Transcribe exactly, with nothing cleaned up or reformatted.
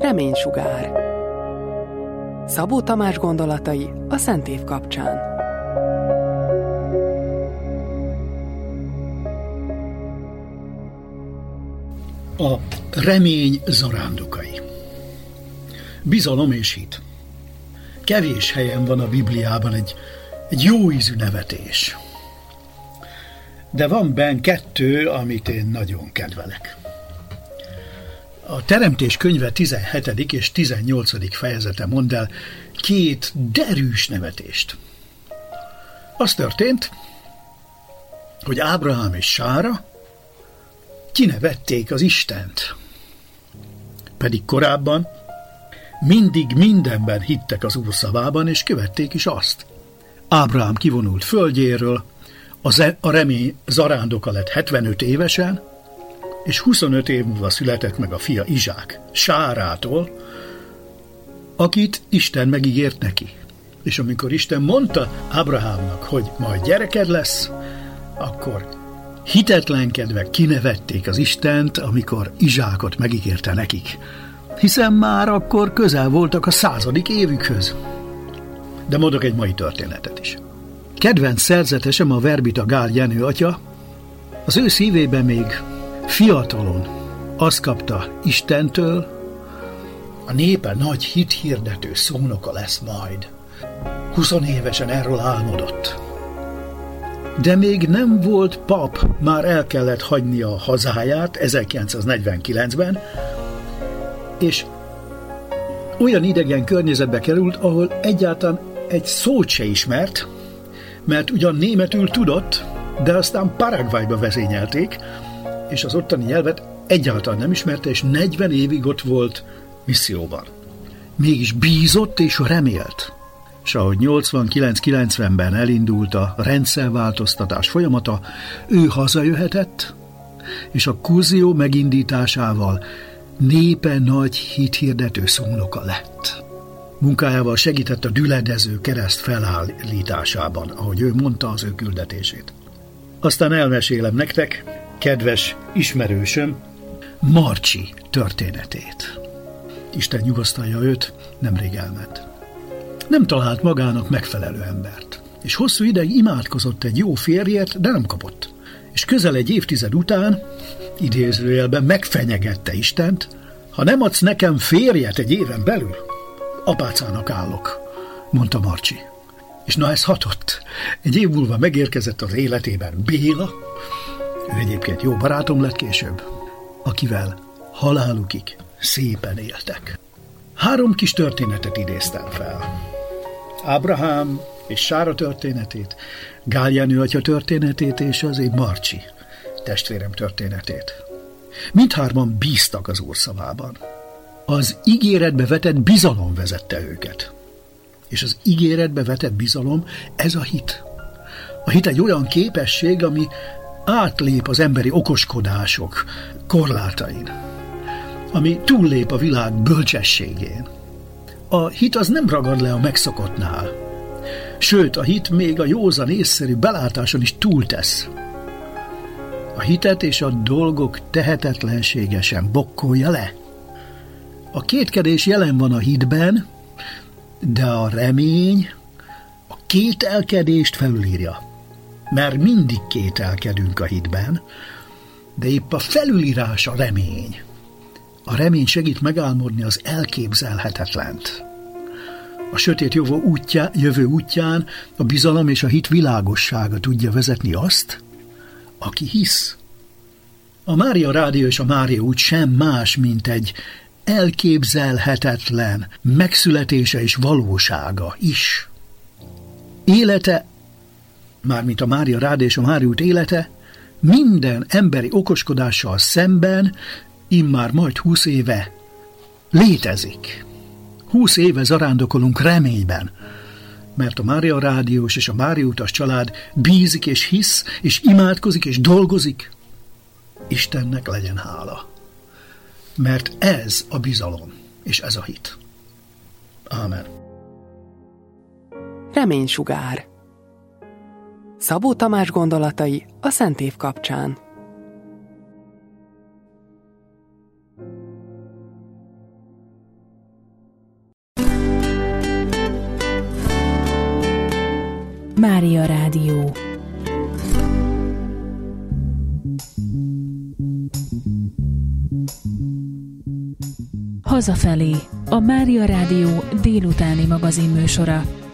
Reménysugár. Szabó Tamás gondolatai a Szent Év kapcsán. A remény zarándokai. Bizalom és hit. Kevés helyen van a Bibliában egy, egy jó ízű nevetés. De van benn kettő, amit én nagyon kedvelek. A Teremtés könyve tizenhetedik és tizennyolcadik fejezete mond el két derűs nevetést. Az történt, hogy Ábrahám és Sára kinevették az Istent. Pedig korábban mindig mindenben hittek az Úr szavában, és követték is azt. Ábrahám kivonult földjéről, a remény zarándoka lett hetvenöt évesen, és huszonöt év múlva született meg a fia Izsák, Sárától, akit Isten megígért neki. És amikor Isten mondta Ábrahámnak, hogy majd gyereked lesz, akkor hitetlenkedve kinevették az Istent, amikor Izsákot megígérte nekik, hiszen már akkor közel voltak a századik évükhöz. De mondok egy mai történetet is. Kedvenc szerzetesem, a Verbita Gál Jenő atya, az ő szívében még fiatalon azt kapta Istentől, a népe nagy hithirdető szónoka lesz majd. Huszonévesen erről álmodott. De még nem volt pap, már el kellett hagynia a hazáját ezerkilencszáznegyvenkilencben, és olyan idegen környezetbe került, ahol egyáltalán egy szót se ismert, mert ugyan németül tudott, de aztán Paraguayba vezényelték, és az ottani nyelvet egyáltalán nem ismerte, és negyven évig ott volt misszióban. Mégis bízott és remélt. És ahogy nyolcvankilenc-kilencvenben elindult a rendszerváltoztatás folyamata, ő hazajöhetett, és a kurzió megindításával népe nagy hithirdető szónoka lett. Munkájával segített a düledező kereszt felállításában, ahogy ő mondta az ő küldetését. Aztán elmesélem nektek, kedves ismerősöm, Marcsi történetét. Isten nyugasztalja őt, nemrég elment. Nem talált magának megfelelő embert, és hosszú ideig imádkozott egy jó férjet, de nem kapott. És közel egy évtized után, idézőjelben megfenyegette Istent, ha nem adsz nekem férjet egy éven belül, apácának állok, mondta Marcsi. És na ez hatott. Egy év múlva megérkezett az életében Béla, ő egyébként jó barátom lett később, akivel halálukig szépen éltek. Három kis történetet idéztem fel. Ábrahám és Sára történetét, Gál Jenő atya történetét és az én Marcsi testvérem történetét. Mindhárman bíztak az Úr szavában. Az ígéretbe vetett bizalom vezette őket. És az ígéretbe vetett bizalom, ez a hit. A hit egy olyan képesség, ami átlép az emberi okoskodások korlátain, ami túllép a világ bölcsességén. A hit az nem ragad le a megszokottnál. Sőt, a hit még a józan észszerű belátáson is túltesz. A hitet és a dolgok tehetetlensége sem bokkolja le. A kétkedés jelen van a hitben, de a remény a kételkedést felülírja. Mert mindig kételkedünk a hitben, de épp a felülírás a remény. A remény segít megálmodni az elképzelhetetlent. A sötét jövő útján, jövő útján a bizalom és a hit világossága tudja vezetni azt, aki hisz. A Mária Rádió és a Mária út sem más, mint egy elképzelhetetlen megszületése és valósága is. Élete, mármint a Mária Rádió és a Mária út élete, minden emberi okoskodással szemben immár majd húsz éve létezik. Húsz éve zarándokolunk reményben, mert a Mária Rádiós és a Mária utas család bízik és hisz, és imádkozik és dolgozik. Istennek legyen hála. Mert ez a bizalom, és ez a hit. Ámen. Reménysugár. Szabó Tamás gondolatai a Szent Év kapcsán. Mária Rádió. Hazafelé, a Mária Rádió délutáni magazinműsora.